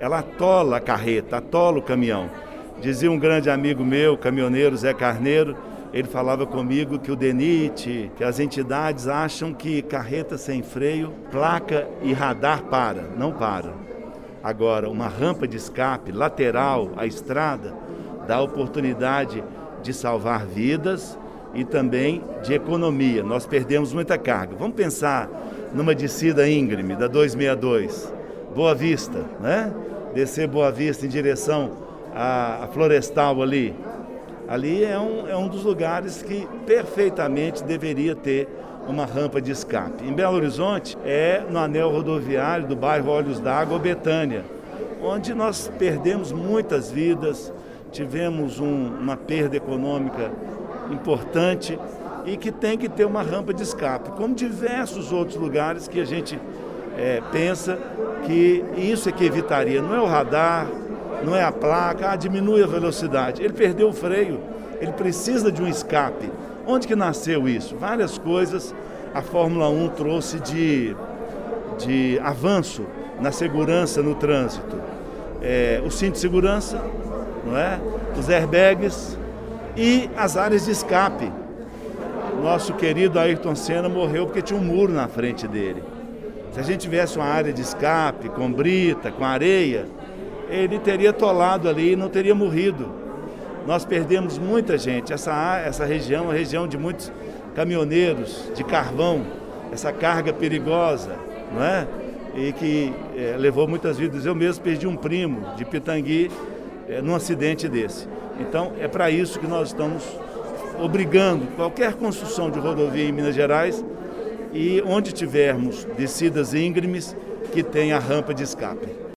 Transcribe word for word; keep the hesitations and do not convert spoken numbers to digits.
ela atola a carreta, atola o caminhão. Dizia um grande amigo meu, caminhoneiro Zé Carneiro, ele falava comigo que o DENIT, que as entidades acham que carreta sem freio, placa e radar para, não para. Agora, uma rampa de escape lateral à estrada dá oportunidade de salvar vidas e também de economia. Nós perdemos muita carga. Vamos pensar numa descida íngreme da duzentos e sessenta e dois, Boa Vista, né? Descer Boa Vista em direção à, à Florestal ali. Ali é um, é um dos lugares que perfeitamente deveria ter uma rampa de escape. Em Belo Horizonte é no anel rodoviário do bairro Olhos d'Água, Betânia, onde nós perdemos muitas vidas, tivemos um, uma perda econômica importante e que tem que ter uma rampa de escape, como diversos outros lugares que a gente é, pensa que isso é que evitaria. Não é o radar, não é a placa, ah, diminui a velocidade. Ele perdeu o freio, ele precisa de um escape. Onde que nasceu isso? Várias coisas a Fórmula um trouxe de, de avanço na segurança no trânsito. É, o cinto de segurança, não é? Os airbags e as áreas de escape. Nosso querido Ayrton Senna morreu porque tinha um muro na frente dele. Se a gente tivesse uma área de escape com brita, com areia, ele teria atolado ali e não teria morrido. Nós perdemos muita gente. Essa, essa região é uma região de muitos caminhoneiros de carvão, essa carga perigosa, não é? E que é, levou muitas vidas. Eu mesmo perdi um primo de Pitangui é, num acidente desse. Então, é para isso que nós estamos obrigando qualquer construção de rodovia em Minas Gerais e onde tivermos descidas íngremes que tenha rampa de escape.